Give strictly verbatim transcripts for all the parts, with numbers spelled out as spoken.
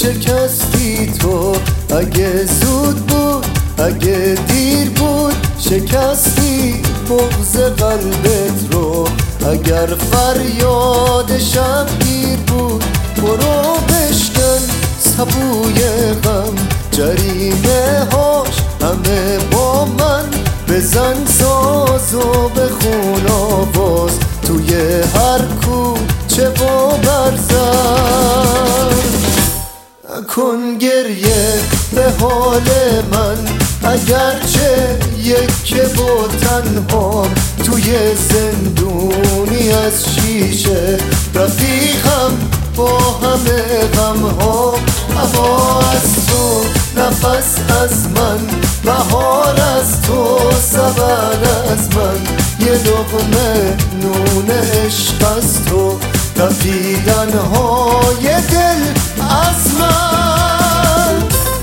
شکستی تو، اگه زود بود اگه دیر بود شکستی بغض قلبت رو. اگر فریاد شبگیر بود برو بشکن سبوی غم، جریمه هاش همه با من، بزن ساز و بخون آواز توی هر کوچه و برزن. کن گریه به حال من اگرچه یک و تنهام، توی زندونی از شیشه رفیقم با همه غم ها. هوا از تو، نفس از من، بهار از تو، سبد از من، یه لقمه نون عشق از تو، تپیدن های دل از من.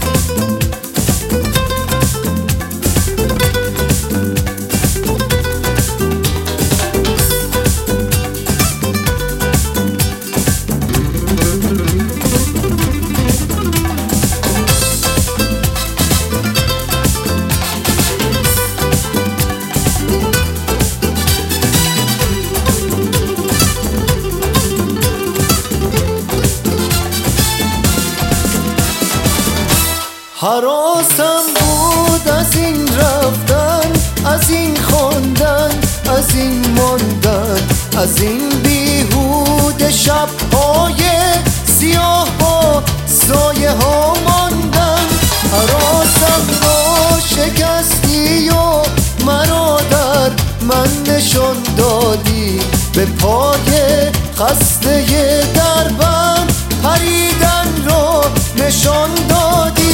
حراسم بود از این رفتن، از این خواندن، از این ماندن، از این بیهوده شب‌های سیاه با سایه ها ماندن. حراسم رو شکستی و مرا در من نشان دادی، به پای خسته دربم پریدن رو نشان دادی.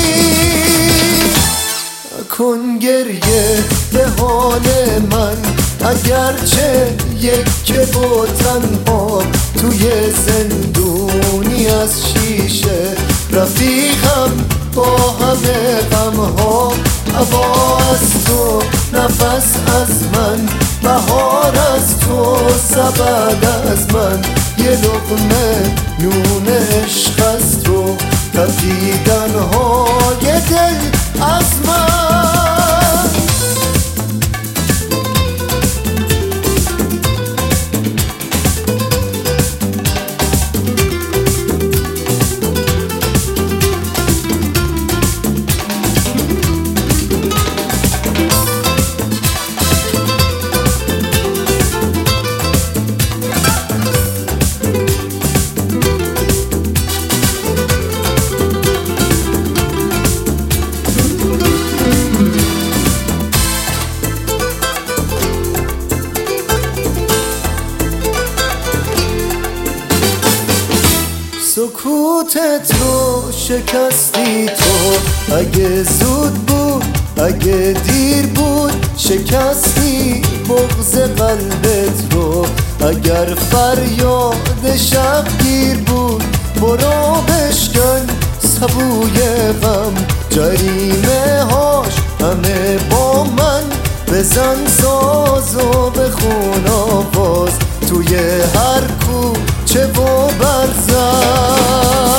کن گریه به حال من اگرچه یک و تنها، توی زندونی از شیشه رفیقم با همه غم ها. هوا از تو، نفس از من، بهار از تو، سبد از من، یه لقمه نون عشق از تو، تپیدن های دل از من. سکوتت رو شکستی تو، اگه زود بود اگه دیر بود شکستی بغض قلبت رو. اگر فریاد شبگیر بود برو بشکن سبوی غم، جریمه هاش همه با من، بزن ساز و بخون آواز توی هر کوچه و برزن.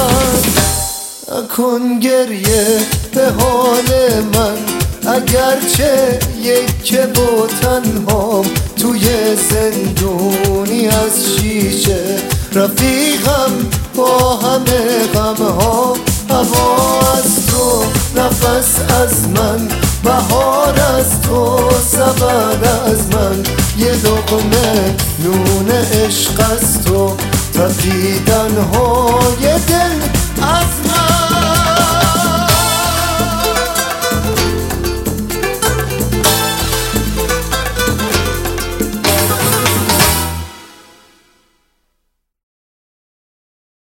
کن گریه به حال من اگرچه یک و تنهام، توی زندونی از شیشه رفیقم با همه غم ها. هوا از تو، نفس از من، بهار از تو، سبد از من، یه لقمه نون عشق از تو، تپیدن ها